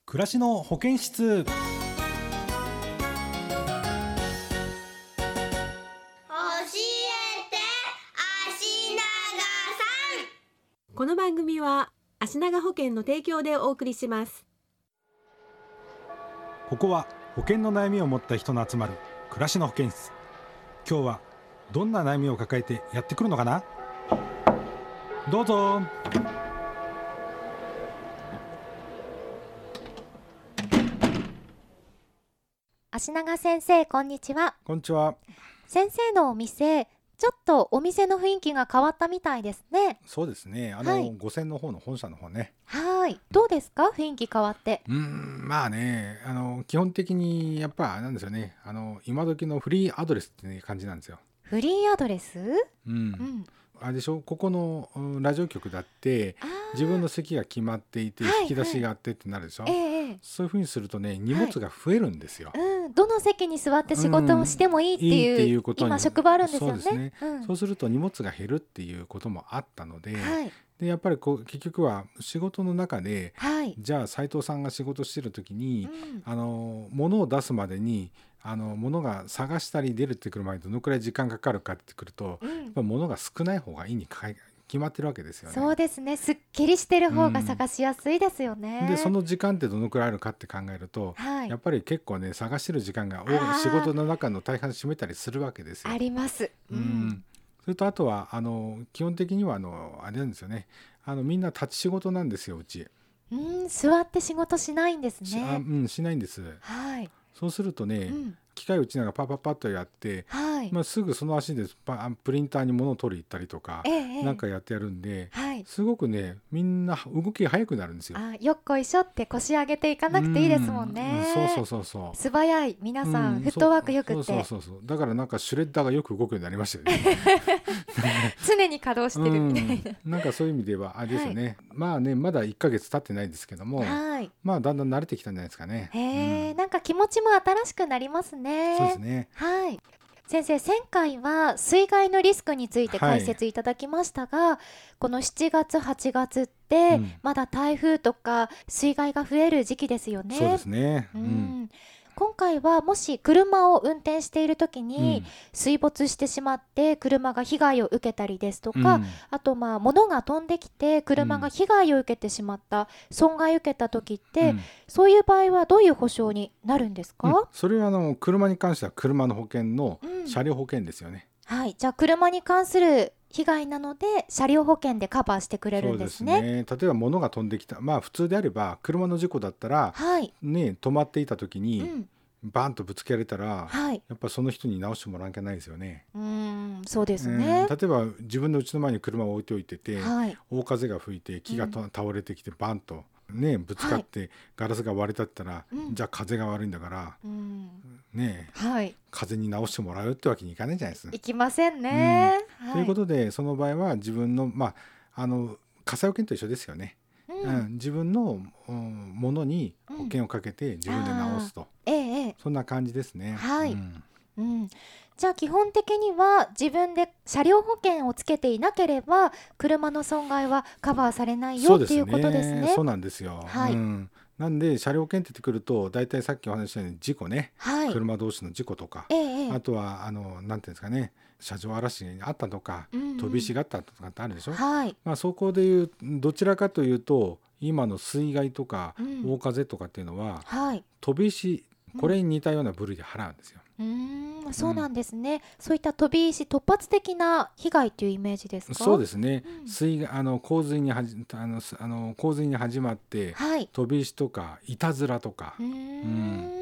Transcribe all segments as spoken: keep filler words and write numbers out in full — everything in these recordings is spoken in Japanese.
暮らしの保健室。 教えて足長さん。 この番組は足長保険の提供でお送りします。 ここは保険の悩みを持った人の集まる暮らしの保健室。今日はどんな悩みを抱えてやってくるのかな。どうぞ。 足長先生、こんにちは。 こんにちは。 先生のお店、ちょっとお店の雰囲気が変わったみたいですね。 そうですね。あの、 はい、 五泉の方の本社の方ね。 はい。どうですか、雰囲気変わって。 うーん、まあね、あの基本的にやっぱなんですよね。あの今時のフリーアドレスっていう感じなんですよ。 フリーアドレス？ うん。 うん、 あれでしょ、ここの、うん、ラジオ局だって自分の席が決まっていて、 はいはい、 引き出しがあってってなるでしょ、 ええ、 そういう風にするとね、荷物が増えるんですよ、 はい、うん、どの席に座って仕事をしてもいいっていう、 うん、いいっていうことに今職場あるんですよね。 そうですね、 うん、 そうすると荷物が減るっていうこともあったので、 はい、 でやっぱりこう結局は仕事の中で、 はい、 じゃあ斉藤さんが仕事してる時に、 うん、 あの物を出すまでにあの物が探したり出るってくるまでどのくらい時間かかるかってくると、 うん、 やっぱ物が少ない方がいいにか決まってるわけですよね。 そうですね。すっきりしてる方が探しやすいですよね、 うん、でその時間ってどのくらいあるかって考えると、 はい、 やっぱり結構ね探してる時間が仕事の中の大半占めたりするわけですよ。 あります、 うんうん、それとあとはあの基本的にはあのあれなんですよね、あのみんな立ち仕事なんですよ、うち。 うん、座って仕事しないんですね。 しあ、うん、しないんです、 はい、 そうするとね、うん、機械を打ちながらパパパッとやって、はい、まあ、すぐその足でパプリンターに物を取り行ったりとか、ええ、なんかやってやるんで、はい、すごくねみんな動きが速くなるんですよ。 あ、よっこいしょって腰上げていかなくていいですもんね。 うん、そうそうそうそう、 素早い皆さん、うん、フットワークよくて、 そうそうそうそう、だからなんかシュレッダーがよく動くようになりましたよね常に稼働してるみたいな、 うん、なんかそういう意味ではあれですよね、はい、まあねまだいっかげつ経ってないですけども、はい、まあだんだん慣れてきたんじゃないですかね。 へー、うん、なんか気持ちも新しくなりますね。 そうですね、 はい。先生、前回は水害のリスクについて解説いただきましたが、はい、このしちがつはちがつってまだ台風とか水害が増える時期ですよね。 そうですね、 うん、うん、今回はもし車を運転している時に水没してしまって車が被害を受けたりですとか、うん、あとまあ物が飛んできて車が被害を受けてしまった、うん、損害を受けた時って、うん、そういう場合はどういう保証になるんですか？うん、 それはあの車に関しては車の保険の車両保険ですよね。 はい、じゃあ車に関する被害なので車両保険でカバーしてくれるんですね。 そうですね。例えば物が飛んできた、まあ普通であれば車の事故だったら、はい、ね、止まっていた時に、うん、バンとぶつけられたら、はい、やっぱその人に直してもらわなきゃないですよね。 うーん、そうですね、 えー、例えば自分の家の前に車を置いておいてて、はい、大風が吹いて木が、うん、倒れてきてバンとね、ぶつかってガラスが割れたったら、はい、じゃあ風が悪いんだから、うん、ね、はい、風に直してもらうってわけにいかないじゃないですか。 いきませんね、 うん、はい、ということでその場合は自分の、まあ、あの火災保険と一緒ですよね。うんうん、自分の、うん、ものに保険をかけて自分で直すと、うん、ええ、そんな感じですね。 はい、うんうん、じゃあ基本的には自分で車両保険をつけていなければ車の損害はカバーされないよっていうことですね。 そうなんですよ、はい、うん、なんで車両保険って言ってくると大体さっきお話ししたように事故ね、はい、車同士の事故とか、ええ、あとはあのなんていうんですかね、車上荒らしにあったとか、うんうん、飛び石があったとかってあるでしょ、はい、まあ、そこでいうどちらかというと今の水害とか、うん、大風とかっていうのは、はい、飛び石これに似たような部類で払うんですよ。 うーん、そうなんですね、うん、そういった飛び石突発的な被害というイメージですか？ そうですね、うん、水あの洪水にはじあのあの洪水に始まって、はい、飛び石とかいたずらとか、うーん、うん、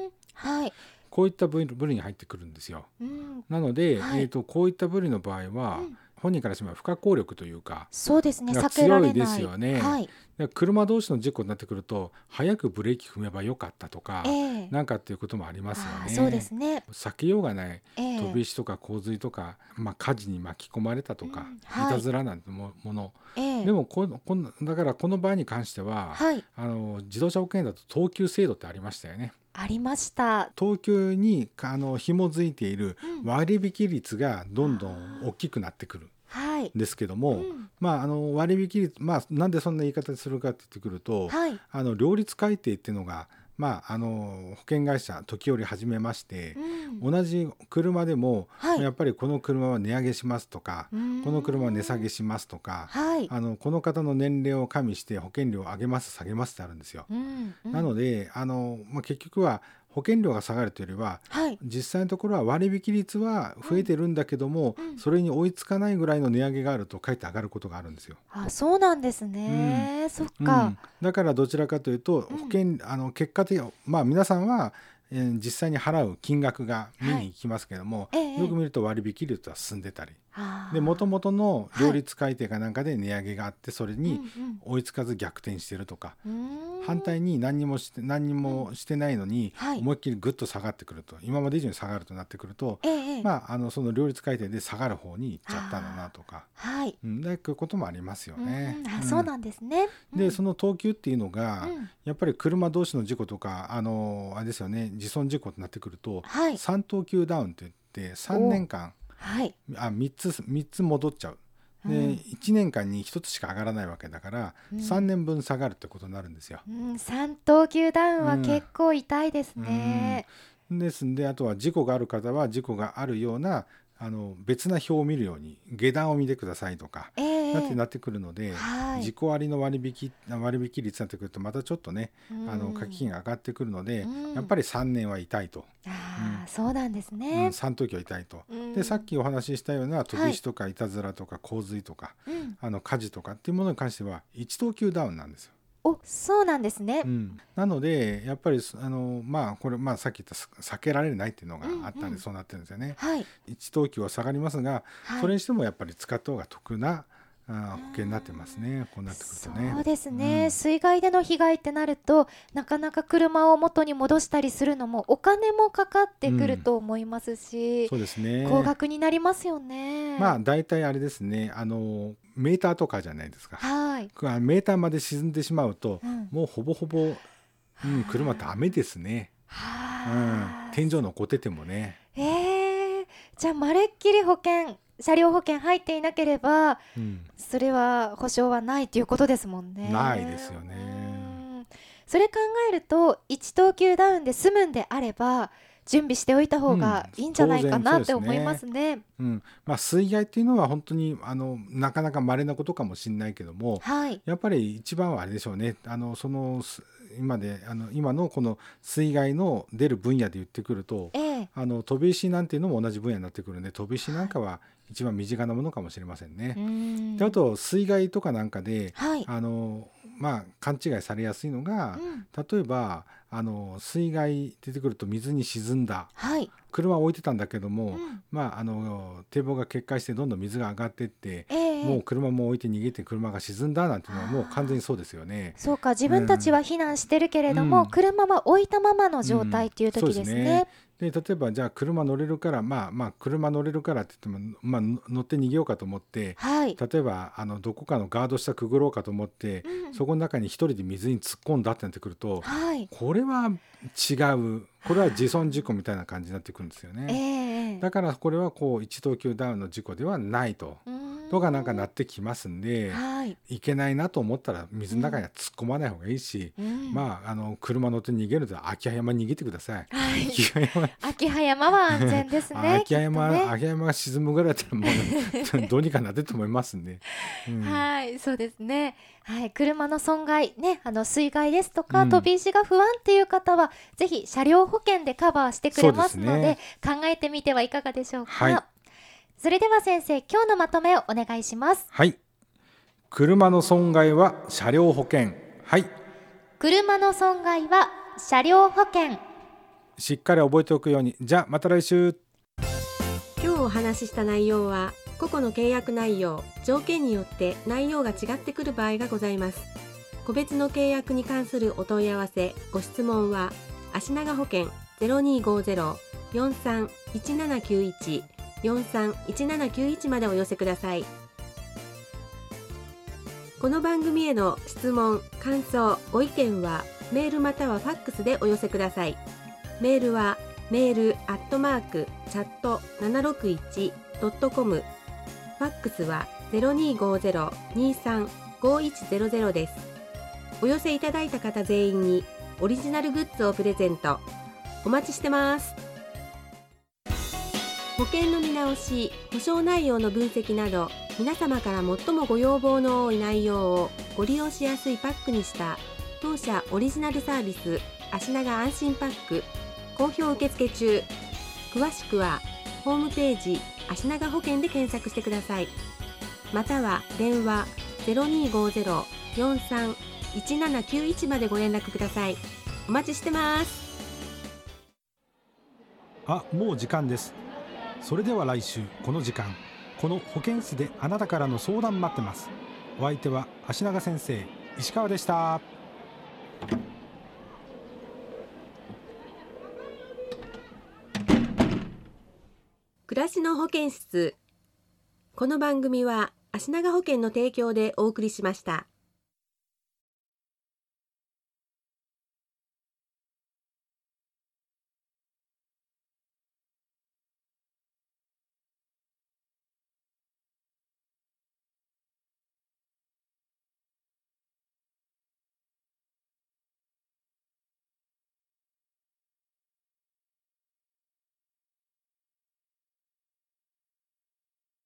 はい、こういった部類に入ってくるんですよ、うん、なので、はい、えーと、こういった部類の場合は、うん、本人からしても不可抗力というか、 そうですね、避けられない、 強いですよね、はい、車同士の事故になってくると早くブレーキ踏めばよかったとか、えー、なんかっていうこともありますよね。 そうですね、 避けようがない、えー、飛び石とか洪水とか、まあ、火事に巻き込まれたとか、うん、はい、いたずらなんてもの、えー、でもこのこのだからこの場合に関しては、はい、あの自動車保険だと等級制度ってありましたよね。 ありました。 等級にあの紐づいている割引率がどんどん大きくなってくる、 はですけども、はいうん、まあ、あの割引率、まあ、なんでそんな言い方するかって言ってくると、はい、あの両立改定っていうのがまあ、あの保険会社時折始めまして、うん、同じ車でも、はい、やっぱりこの車は値上げしますとかこの車は値下げしますとか、はい、あのこの方の年齢を加味して保険料を上げます下げますってあるんですよ、うんうん、なのであの、まあ、結局は保険料が下がるというよりは、はい、実際のところは割引率は増えてるんだけども、うんうん、それに追いつかないぐらいの値上げがあるとかえって上がることがあるんですよ。 あ、そうなんですね、うん、そっか、うん、 だからどちらかというと保険、うん、あの結果的に、まあ、皆さんはえー、実際に払う金額が見に行きますけども、はい、よく見ると割引率は進んでたり、で元々の両立改定かなんかで値上げがあってそれに追いつかず逆転してるとか、うんうん、反対に何にもして何にもしてないのに思いっきりぐっと下がってくると、今まで以上に下がるとなってくると、ええ、まあ、あのその両立改定で下がる方に行っちゃったんだなとか、はい、うん、でこういうこともありますよね。 うん、あ、そうなんですね。 でその等級っていうのが、うん、やっぱり車同士の事故とかあのあれですよね、自損事故となってくると、はい、さん等級ダウンって言ってさんねんかん、はい、あ みっつみっつ戻っちゃう。で、うん、いちねんかんにひとつしか上がらないわけだから、うん、さんねんぶん下がるってことになるんですよ、 うん、さん等級ダウンは結構痛いですね、 うんうん、ですんであとは事故がある方は事故があるようなあの別な表を見るように下段を見てくださいとか、えー、なってなってくるので、はい、事故ありの割引割引率になってくるとまたちょっとね、うん、あの書き金が上がってくるので、うん、やっぱりさんねんは痛いと。 あ、うん、そうなんですね、 うん、さん等級は痛いと、うん、でさっきお話ししたような飛び石とかいたずらとか洪水とか、はい、あの火事とかっていうものに関してはいち等級ダウンなんですよ。 お、そうなんですね、 うん、なのでやっぱりあの、まあこれまあさっき言った避けられないっていうのがあったんでそうなってるんですよね、うんうん、はい、いち等級は下がりますが、はい、それにしてもやっぱり使った方が得なあ保険になってますね。こうなってくるとね。 そうですね、うん、水害での被害ってなるとなかなか車を元に戻したりするのもお金もかかってくると思いますし、うん、そうですね、高額になりますよね。 まあ大体あれですね、あのメーターとかじゃないですか、はい、メーターまで沈んでしまうと、うん、もうほぼほぼ、うん、車ダメですね、は、うん、天井のこててもね、 えー、じゃあまるっきり保険車両保険入っていなければ、うん、それは保証はないということですもんね。 ないですよね。 それ考えるといち等級ダウンで済むんであれば準備しておいた方がいいんじゃないかなって思いますね。 うん、まあ、水害っていうのは本当にあのなかなか稀なことかもしれないけども、はい、やっぱり一番はあれでしょうね、あのその今であの今のこの水害の出る分野で言ってくると、ええ、あの飛び石なんていうのも同じ分野になってくるので飛び石なんかは一番身近なものかもしれませんね。うん、であと水害とかなんかで、はい、あのまあ、勘違いされやすいのが、うん、例えばあの水害出てくると水に沈んだ、はい、車を置いてたんだけども、うん、まあ、あの堤防が決壊してどんどん水が上がっていって、えー、もう車も置いて逃げて車が沈んだなんていうのはもう完全にそうですよね。 そうか、自分たちは避難してるけれども、うん、車は置いたままの状態っていう時ですね。うん、そうですね。 で例えばじゃあ車乗れるからまあまあ車乗れるからって言っても、まあ、乗って逃げようかと思って、はい、例えばあのどこかのガード下くぐろうかと思って、うん、そこの中に一人で水に突っ込んだってなってくると、はい、これは違う、これは自損事故みたいな感じになってくるんですよね、えー、だからこれはこういち等級ダウンの事故ではないととかなんかなってきますんで、はい、いけないなと思ったら水の中には突っ込まない方がいいし、うん、まあ、あの車乗って逃げると秋葉山に逃げてください、はい、 秋葉山は安全ですね秋葉山、ね、秋葉山が沈むぐらいだったらもうどうにかなってると思いますんで、 うん、はいそうですね、はい、車の損害、ね、あの水害ですとか、うん、飛び石が不安っていう方はぜひ車両保険でカバーしてくれますの で, で、ね、考えてみてはいかがでしょうか、はい、それでは先生今日のまとめをお願いします。 はい、車の損害は車両保険、はい、 車の損害は車両保険、 しっかり覚えておくように。じゃあまた来週。 今日お話しした内容は個々の契約内容、条件によって内容が違ってくる場合がございます。個別の契約に関するお問い合わせ、ご質問は足長保険 ゼロにーごーゼロ よんさん いちななきゅういち よんさん いちななきゅういちまでお寄せください。この番組への質問、感想、ご意見はメールまたはファックスでお寄せください。メールはメールアットマークチャットななろくいちドットコム、ファックスはゼロにーごーゼロ にーさん ごーいちゼロゼロ です。お寄せいただいた方全員にオリジナルグッズをプレゼント。お待ちしてます。保険の見直し、保証内容の分析など、皆様から最もご要望の多い内容をご利用しやすいパックにした当社オリジナルサービス、足長安心パック、好評受付中。詳しくはホームページ足長保険で検索してください。または電話 ゼロにーごーゼロ よんさん いちななきゅういち までご連絡ください。お待ちしてます。 あ、もう時間です。それでは来週この時間、この保健室であなたからの相談待ってます。お相手は足長先生、石川でした。 暮らしの保健室。この番組は足長保険の提供でお送りしました。